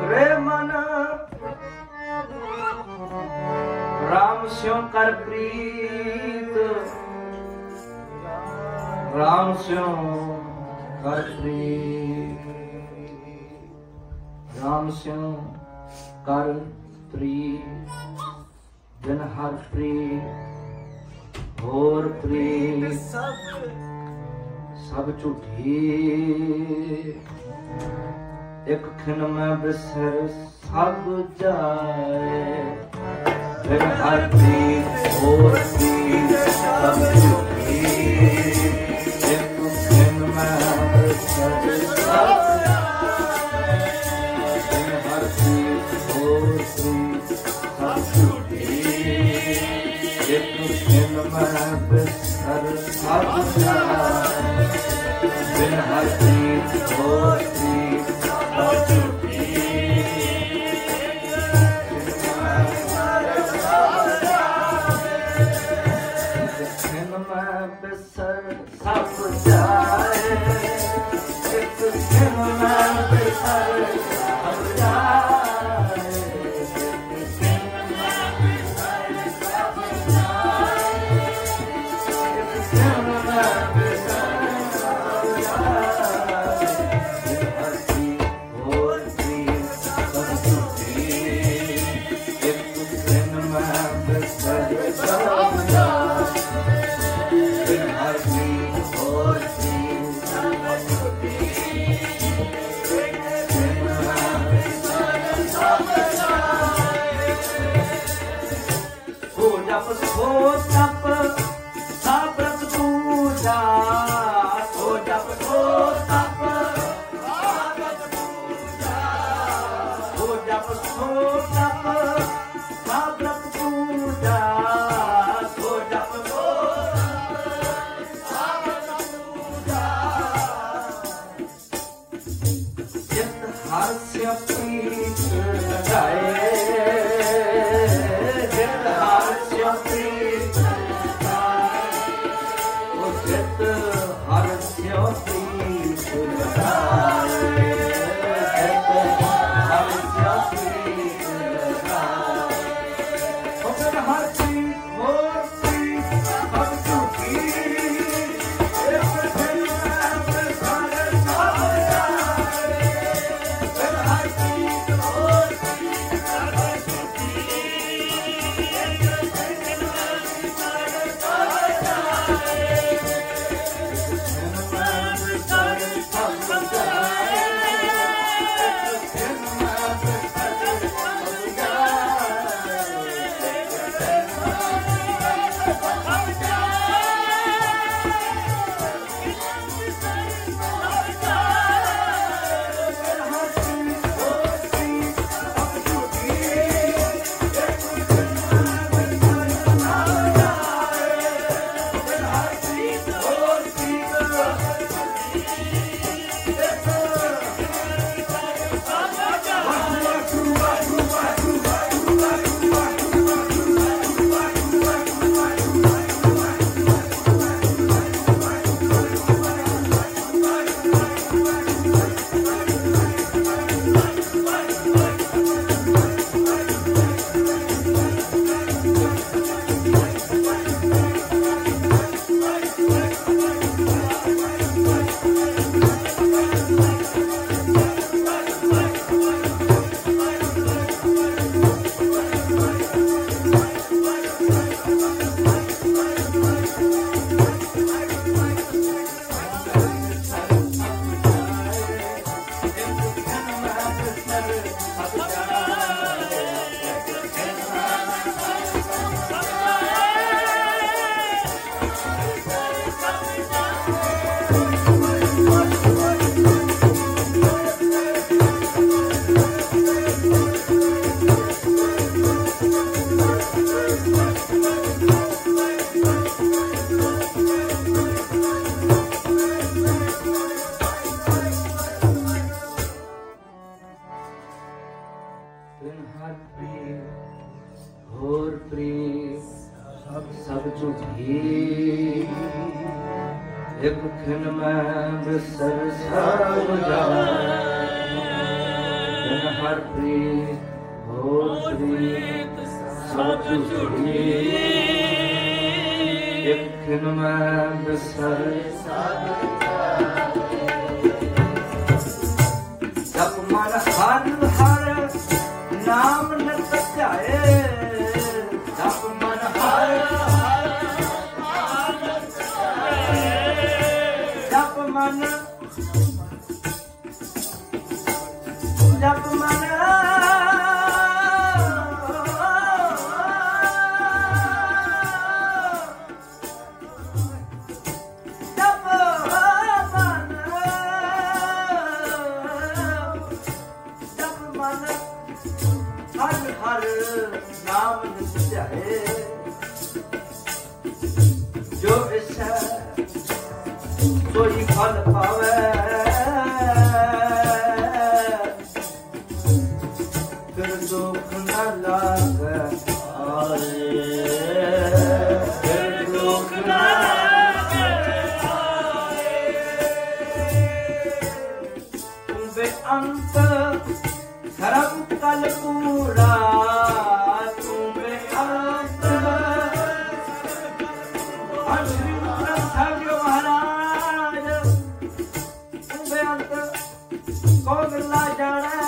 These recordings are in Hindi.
रे मन राम स्यों कर प्रीत, राम स्यों कर प्रीत, राम स्यों कर प्रीत, बिन हर प्रीत होर प्रीत सब झूठी। एक खिन में बिसर सब जाए, बिन हर प्रीत होर प्रीत सब झूठी। एक खिन में बिसर सब जाए, बिन हर प्रीत होर प्रीत सब झूठी। एक खिन में बिसर सब जाए, बिन हर प्रीत होर प्रीत सब झूठी। खिन में बिसर सब जाए, एक खिन में बिसर सब जाए, खिन में बिसर सब जाए, खिन में बिसर सब जाए, हर प्रीत होर प्रीत सब झूठी। एक खिन में बिसर सब जाए, हर प्रीत होर प्रीत सब झूठी। खिन में बिसर सब जाए, हो जप सो तप साब्रत पूजा, हो जप सो तप साब्रत पूजा, हो जप सो तप साब्रत पूजा, हो जप सो तप साब्रत पूजा। जित हास्य प्रीत लगाए, जित हास्य प्रीत लगाए, वो जित हास्य प्रीत लगाए, जित हास्य प्रीत लगाए, वो बिन हर प्रीत होर प्रीत सब झूठी। एक खिन में बिसर सब जाए, बिन हर प्रीत होर प्रीत सब झूठी। एक खिन में बिसर सब जाए, खिन में बिसर सब जाए, खिन में बिसर सब जाए, सब झूठी एक खिन में बिसर सब जाए हर प्रीत हो प्रीत सब जुड़ी एक खिन में बिसर जप मन हर हर नाम न सत्याए जप मन हर जप मन जप मन हर नाम नित्याए जो इच्छा सोई फल पावे फिर दुख न लागे आए फिर दुख न तुम्हें अंत धर्म कल पूरा तुम्हें अंत श्री महाराज तुम्हें अंत कौन ला जाना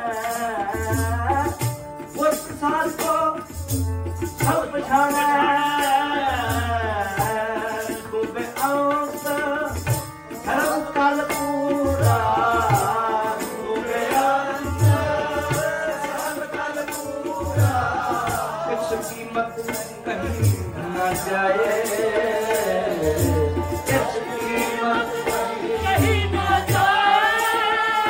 उस साल को सब पछाना तुम्हें अंत धर्म कल पूरा कीमत कहीं न जाए इस कीमत कहीं न जाए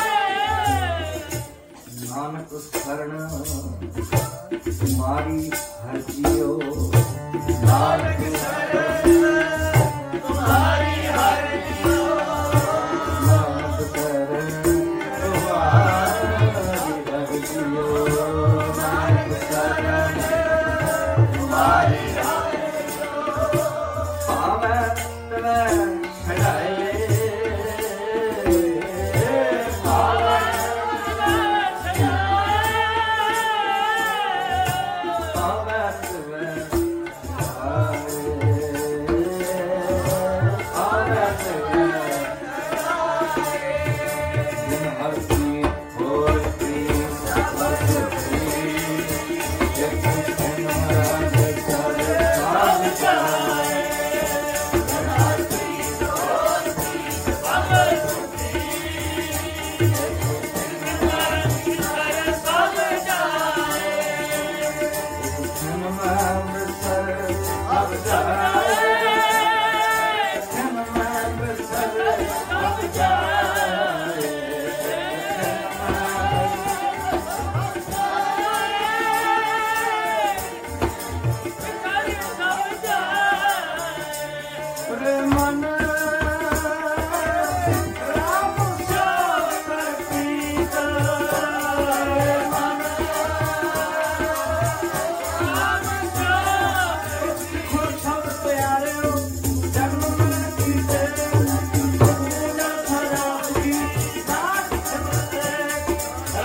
नानक शरण तुम्हारी हर जियो नानक शरण तुम्हारी हर जियो नानक शरण तुम्हारी हर जियो नानक शरण Bye.